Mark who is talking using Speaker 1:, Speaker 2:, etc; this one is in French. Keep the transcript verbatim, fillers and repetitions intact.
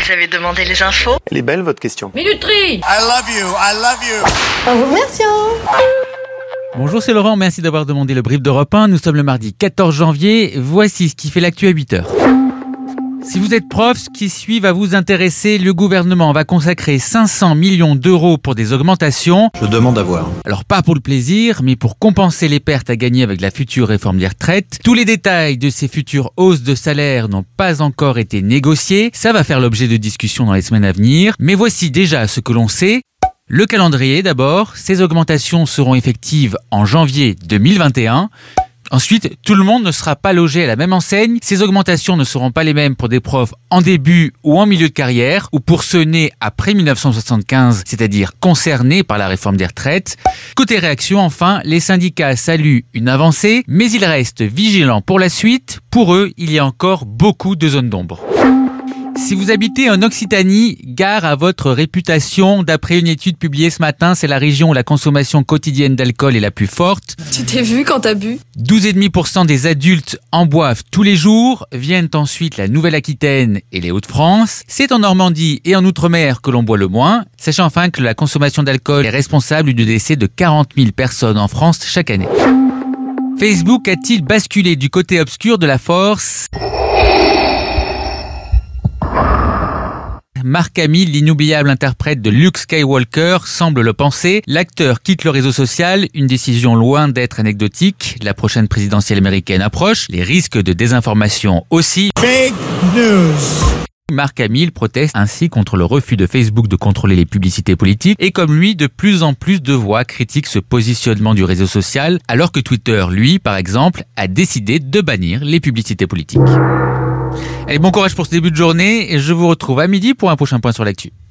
Speaker 1: Vous avez demandé les infos?
Speaker 2: Elle est belle votre question.
Speaker 3: Minuterie.
Speaker 4: I love you, I love you.
Speaker 5: En vous remerciant.
Speaker 6: Bonjour, c'est Laurent, merci d'avoir demandé le brief d'Europe un. Nous sommes le mardi quatorze janvier, voici ce qui fait l'actu à huit heures. Si vous êtes prof, ce qui suit va vous intéresser. Le gouvernement va consacrer cinq cents millions d'euros pour des augmentations.
Speaker 2: Je demande à voir.
Speaker 6: Alors pas pour le plaisir, mais pour compenser les pertes à gagner avec la future réforme des retraites. Tous les détails de ces futures hausses de salaire n'ont pas encore été négociés. Ça va faire l'objet de discussions dans les semaines à venir. Mais voici déjà ce que l'on sait. Le calendrier d'abord. Ces augmentations seront effectives en janvier deux mille vingt et un. Ensuite, tout le monde ne sera pas logé à la même enseigne. Ces augmentations ne seront pas les mêmes pour des profs en début ou en milieu de carrière, ou pour ceux nés après dix-neuf cent soixante-quinze, c'est-à-dire concernés par la réforme des retraites. Côté réaction, enfin, les syndicats saluent une avancée, mais ils restent vigilants pour la suite. Pour eux, il y a encore beaucoup de zones d'ombre. Si vous habitez en Occitanie, gare à votre réputation. D'après une étude publiée ce matin, c'est la région où la consommation quotidienne d'alcool est la plus forte.
Speaker 5: Tu t'es vu quand t'as bu?
Speaker 6: douze virgule cinq pour cent des adultes en boivent tous les jours. Viennent ensuite la Nouvelle-Aquitaine et les Hauts-de-France. C'est en Normandie et en Outre-mer que l'on boit le moins. Sachant enfin que la consommation d'alcool est responsable du décès de quarante mille personnes en France chaque année. Facebook a-t-il basculé du côté obscur de la force ? Mark Hamill, l'inoubliable interprète de Luke Skywalker, semble le penser. L'acteur quitte le réseau social, une décision loin d'être anecdotique. La prochaine présidentielle américaine approche, les risques de désinformation aussi.
Speaker 4: Fake news.
Speaker 6: Mark Hamill proteste ainsi contre le refus de Facebook de contrôler les publicités politiques et comme lui, de plus en plus de voix critiquent ce positionnement du réseau social, alors que Twitter, lui, par exemple, a décidé de bannir les publicités politiques. Allez, bon courage pour ce début de journée et je vous retrouve à midi pour un prochain point sur l'actu.